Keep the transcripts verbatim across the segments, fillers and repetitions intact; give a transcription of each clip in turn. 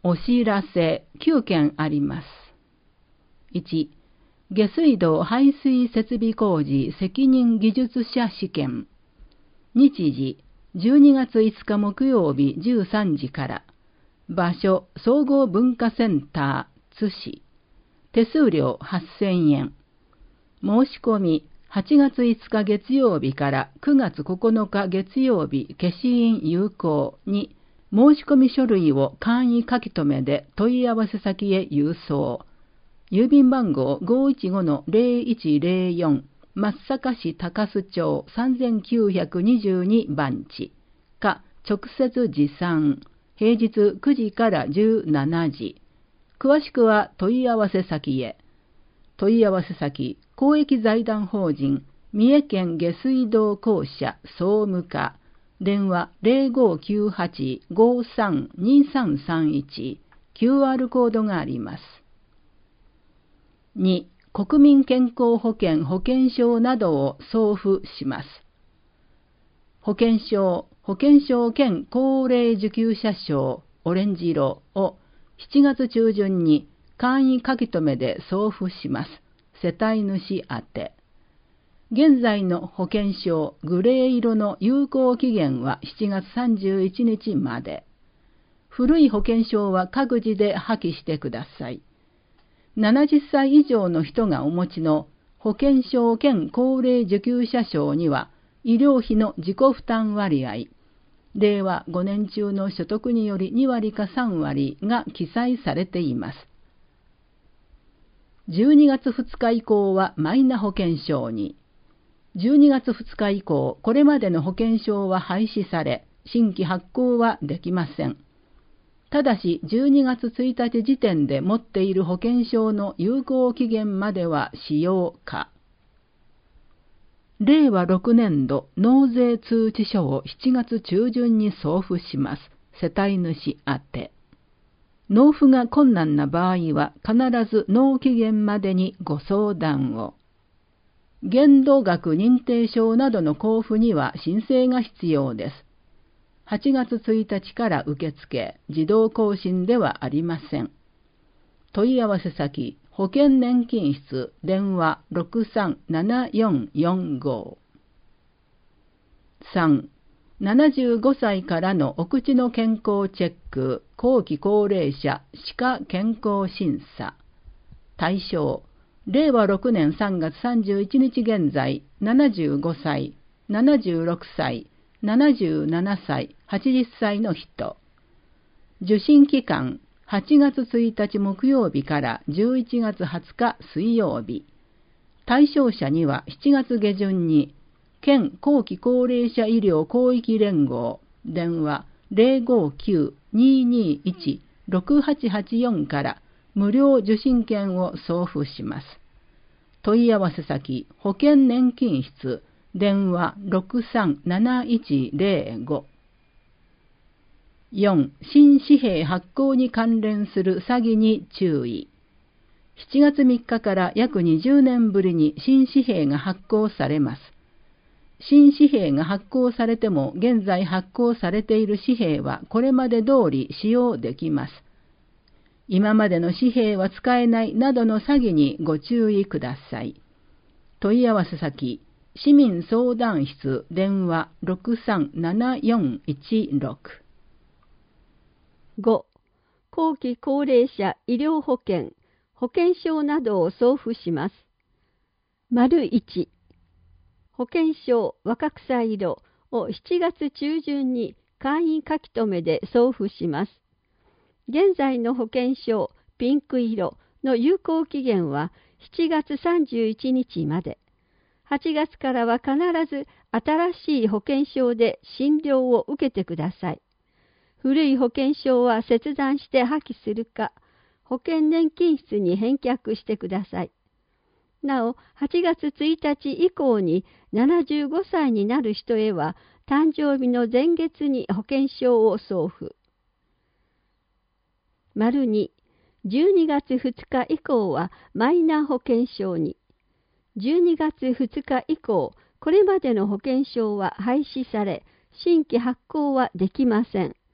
お知らせきゅうけんあります。いち、下水道排水設備工事責任技術者試験。日時、じゅうにがついつか木曜日じゅうさんじから。場所、総合文化センター、津市。手数料はっせんえん。申し込み、はちがついつか月曜日からくがつここのか月曜日消印有効に、申し込み書類を簡易書き留めで問い合わせ先へ郵送。郵便番号 ごーいちごのゼロいちゼロよん 松阪市高須町さんきゅうにに番地か直接持参。平日くじからじゅうしちじ。詳しくは問い合わせ先へ。問い合わせ先、公益財団法人三重県下水道公社総務課。電話 ゼロごきゅうはち ごさん にさんさんいち。キューアール コードがあります。に、国民健康保険保険証などを送付します。保険証、保険証兼高齢受給者証オレンジ色をしちがつ中旬に簡易書き留めで送付します。世帯主宛て。現在の保険証グレー色の有効期限はしちがつさんじゅういちにちまで。古い保険証は各自で破棄してください。ななじゅっさい以上の人がお持ちの保険証兼高齢受給者証には医療費の自己負担割合、れいわごねん中の所得によりにわりかさんわりが記載されています。じゅうにがつふつか以降はマイナ保険証に。じゅうにがつふつか以降、これまでの保険証は廃止され、新規発行はできません。ただし、じゅうにがつついたち時点で持っている保険証の有効期限までは使用可。れいわろくねんど納税通知書をしちがつ中旬に送付します。世帯主宛て。納付が困難な場合は必ず納期限までにご相談を。限度額認定証などの交付には申請が必要です。はちがつついたちから受付、自動更新ではありません。問い合わせ先、保険年金室、電話 ろくさんななよんよんご。さん、ななじゅうごさいからのお口の健康チェック、後期高齢者歯科健康審査。対象、れいわろくねんさんがつさんじゅういちにち現在、ななじゅうごさい、ななじゅうろくさい、ななじゅうななさい、はちじゅっさいの人。受診期間、はちがつついたち木曜日からじゅういちがつはつか水曜日。対象者にはしちがつげじゅんに、県後期高齢者医療広域連合、電話 ゼロごきゅう にーにーいち ろくはちはちよん から無料受診券を送付します。問い合わせ先、保険年金室、電話 ろくさんなないちゼロご。よん. 新紙幣発行に関連する詐欺に注意。しちがつみっかから約にじゅうねんぶりに新紙幣が発行されます。新紙幣が発行されても現在発行されている紙幣はこれまで通り使用できます。今までの紙幣は使えないなどの詐欺にご注意ください。問い合わせ先、市民相談室電話 ろくさんななよんいちろく。 ご. 後期高齢者医療保険、保険証などを送付します。丸いち。保険証若草色をしちがつ中旬に簡易書き留めで送付します。現在の保険証ピンク色の有効期限はしちがつさんじゅういちにちまで。はちがつからは必ず新しい保険証で診療を受けてください。古い保険証は切断して破棄するか、保険年金室に返却してください。なお、はちがつついたち以降にななじゅうごさいになる人へは、誕生日の前月に保険証を送付。丸に、じゅうにがつふつか以降はマイナ保険証に。じゅうにがつふつか以降、これまでの保険証は廃止され、新規発行はできません。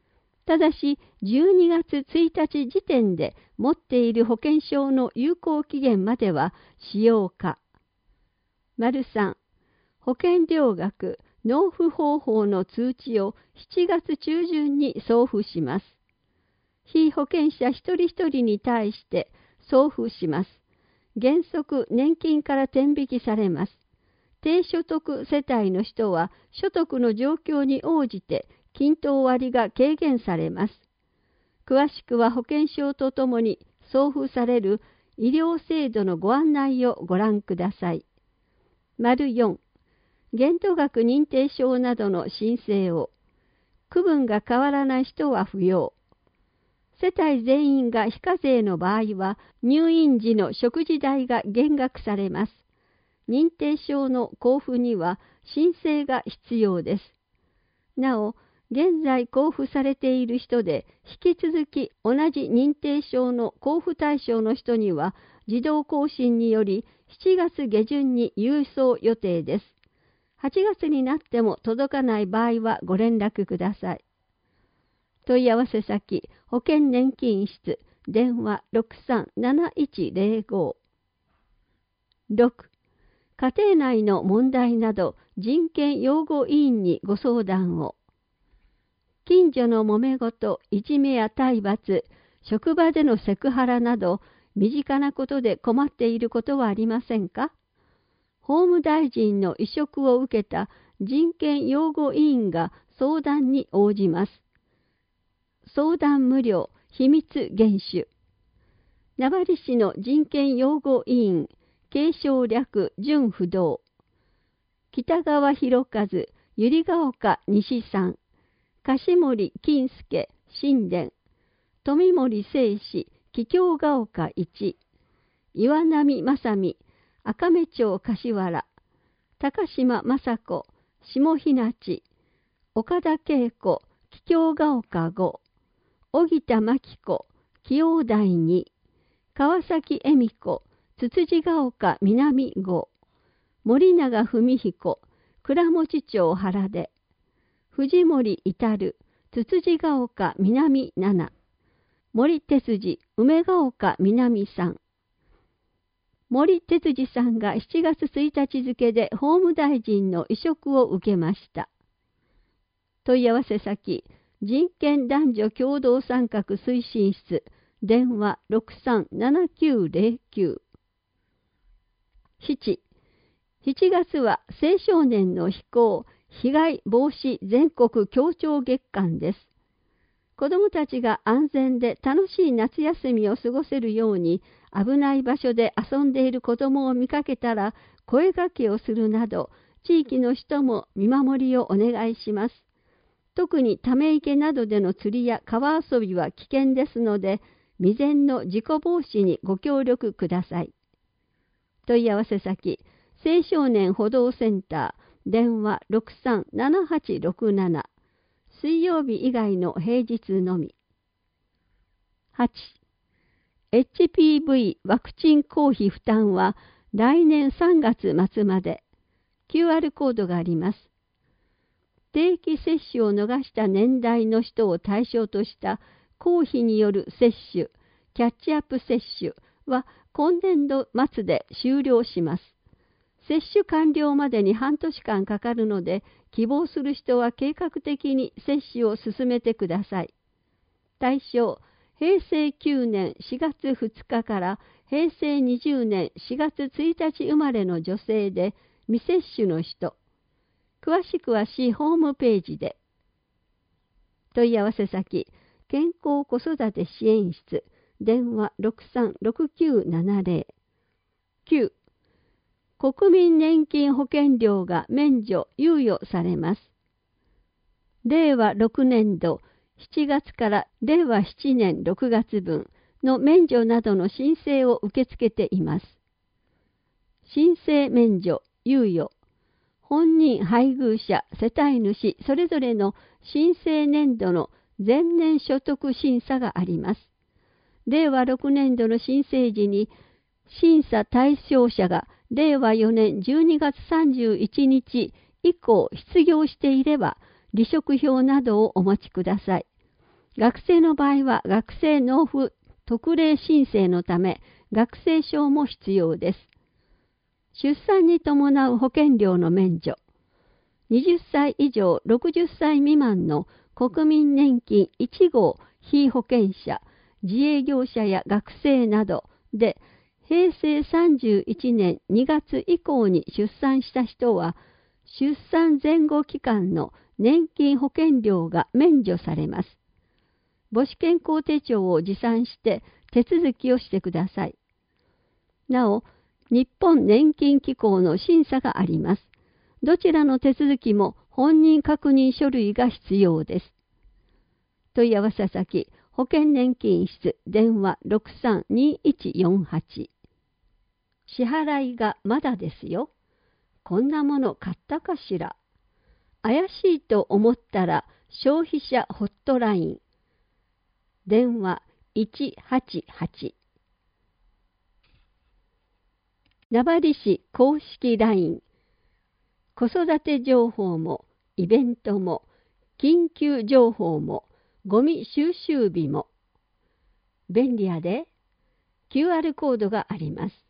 ただし、じゅうにがつついたち時点で持っている保険証の有効期限までは使用可。さん、保険料額、納付方法の通知をしちがつ中旬に送付します。被保険者一人一人に対して送付します。原則年金から転引きされます。低所得世帯の人は所得の状況に応じて均等割が軽減されます。詳しくは保険証とともに送付される医療制度のご案内をご覧ください。よん、限度額認定証などの申請を。区分が変わらない人は不要。世帯全員が非課税の場合は入院時の食事代が減額されます。認定証の交付には申請が必要です。なお、現在交付されている人で引き続き同じ認定証の交付対象の人には自動更新によりしちがつげじゅんに郵送予定です。はちがつになっても届かない場合はご連絡ください。問い合わせ先、保険年金室、電話 ろくさんなないちゼロご。ろく、家庭内の問題など人権擁護委員にご相談を。近所の揉め事、いじめや体罰、職場でのセクハラなど身近なことで困っていることはありませんか？法務大臣の委嘱を受けた人権擁護委員が相談に応じます。相談無料、秘密厳守。名張市の人権擁護委員、継承略準不動。北川博和、百合ヶ丘西さん。樫森金介、新田。富森聖氏、桔梗ヶ丘一。岩波正美、赤目町柏原。高島雅子、下日町。岡田恵子、桔梗ヶ丘五。荻田真紀子、紀王台二。川崎恵美子、つつじヶ丘南五。森永文彦、倉持町原出。藤森至、つつじヶ丘南七。森哲司、梅ヶ丘南三。森哲司さんがしちがつついたち付で法務大臣の委嘱を受けました。問い合わせ先、人権男女共同参画推進室、電話 ろくさんななきゅうゼロきゅう。しち、しちがつは青少年の非行、被害防止全国協調月間です。子どもたちが安全で楽しい夏休みを過ごせるように、危ない場所で遊んでいる子どもを見かけたら声掛けをするなど、地域の人も見守りをお願いします。特にため池などでの釣りや川遊びは危険ですので、未然の事故防止にご協力ください。問い合わせ先、青少年補導センター、電話 ろくさんななはちろくなな。水曜日以外の平日のみ。はち、エイチピーブイ ワクチン公費負担は来年さんがつ末まで。キューアール コードがあります。定期接種を逃した年代の人を対象とした公費による接種、キャッチアップ接種は今年度末で終了します。接種完了までに半年間かかるので、希望する人は計画的に接種を進めてください。対象、へいせいきゅうねんしがつふつかからへいせいにじゅうねんしがつついたち生まれの女性で、未接種の人。詳しくは市ホームページで。問い合わせ先、健康子育て支援室、電話 ろくさんろくきゅうななゼロ。きゅう、国民年金保険料が免除・猶予されます。れいわろくねんどしちがつかられいわななねんろくがつぶんの免除などの申請を受け付けています。申請免除・猶予。本人配偶者、世帯主、それぞれの申請年度の前年所得審査があります。れいわろくねんどの申請時に、審査対象者がれいわよねんじゅうにがつさんじゅういちにち以降失業していれば、離職票などをお持ちください。 学生の場合は学生納付特例申請のため学生証も必要です。出産に伴う保険料の免除。はたち以上ろくじゅっさい未満の国民年金いち号被保険者、自営業者や学生などで、へいせいさんじゅういちねんにがつ以降に出産した人は、出産前後期間の年金保険料が免除されます。母子健康手帳を持参して手続きをしてください。なお、日本年金機構の審査があります。どちらの手続きも本人確認書類が必要です。問い合わせ先、保険年金室、電話 ろくさんにいちよんはち。支払いがまだですよ。こんなもの買ったかしら。怪しいと思ったら消費者ホットライン。電話いちはちはち。名張市公式 ライン。子育て情報もイベントも緊急情報もゴミ収集日も便利やで。キューアール コードがあります。